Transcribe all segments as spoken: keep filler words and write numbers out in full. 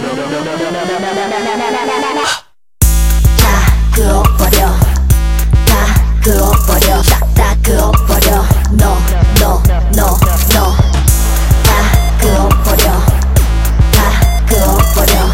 다 그어버려 다 그어버려 다 그어버려 No no no no 다 그어버려 다 그어버려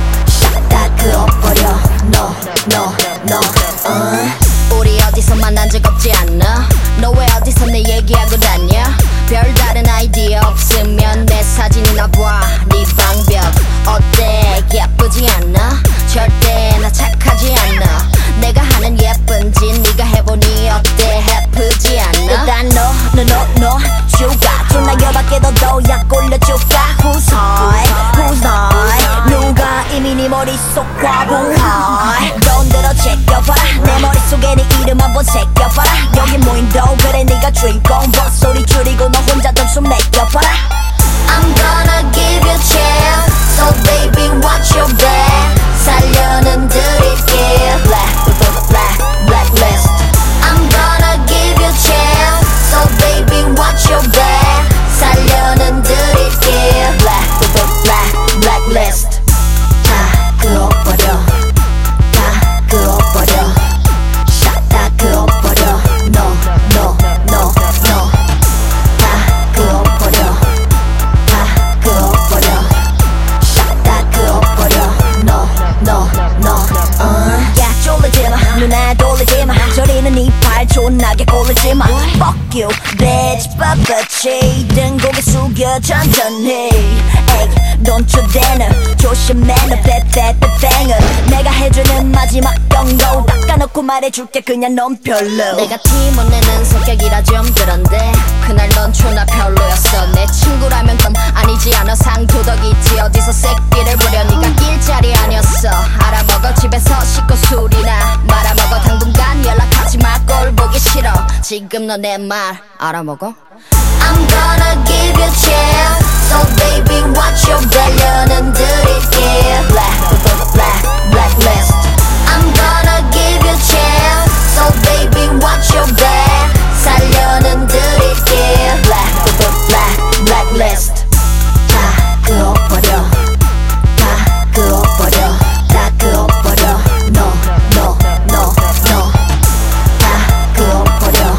다 그어버려 No no no uh. 우리 어디서 만난 적 없지 않나? 너 왜 어디서 내 얘기하고 다녀? 별다른 아이디어 없으면 내 사진이나 봐. 네 방벽 어때? 예쁘지 않나? 절대 나 착하지 않아. 내가 하는 예쁜지 네가 해보니 어때? 해프지 않나? 일단 너, 너, 너, 너 주가 존나 열받게 너도 약 올려줄까? Who's high? Who's high? 누가 이미 네 머릿속 과부하 돈 들어 제껴봐라 내 머릿속에 네 이름 한번 새겨봐라 여기 모인 도 그래 네가 주인공 소리 줄이고 너 혼자 점수 매겨봐라 I'm gonna give you a chance So baby watch your back 살려는 드릴게 Black, black, blacklist I'm gonna give you a chance So baby watch your back 살려는 드릴게 Black, black, blacklist 다 그어버려 다 그어버려 샷 다 그어버려 No, no, no, no 다 그어버려 다 그어버려 샷 다 그어버려 No, no, no uh. 야 쫄리지마 눈에 돌리지마 저리는 이빨 존나게 꼴리지마 Fuck you bitch 빠빠치 등 고개 숙여 천천히 Ay don't you dare 조심해 너 빼빼빼뺑은 내가 해주는 마지막 경고 닦아놓고 말해줄게 그냥 넌 별로 내가 팀원 내는 성격이라 좀 그런데 그날 넌 존나 별로였어 내 친구라면 좀 아니지 않아 상도덕이 있지 어디서 새끼를 부려 네가 일자리 아니었어 알아먹어 집에서 씻고 술이나 말아먹어 당분간 연락하지 마 꼴 보기 싫어 지금 너 내 말 알아먹어 I'm gonna give you a chance So baby watch your belly는 드릴게 Black, black, blacklist I'm gonna give you a chance So baby watch your back 살려는 드릴게 Black, black, blacklist 다 그어버려 다 그어버려 다 그어버려 No, no, no, no 다 그어버려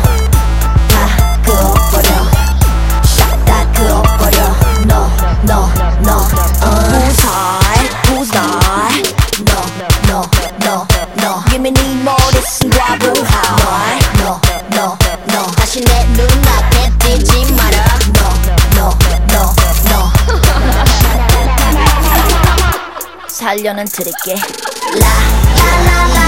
다 그어버려 샷 다 그어버려 No, no, no uh. Who's high? Who's high? No, no, no, no Give me 네 머릿속 과부하 No, no, no 다시 내 눈앞에 띄지 마라 No, no, no, no 살려는 드릴게 라 라 라 라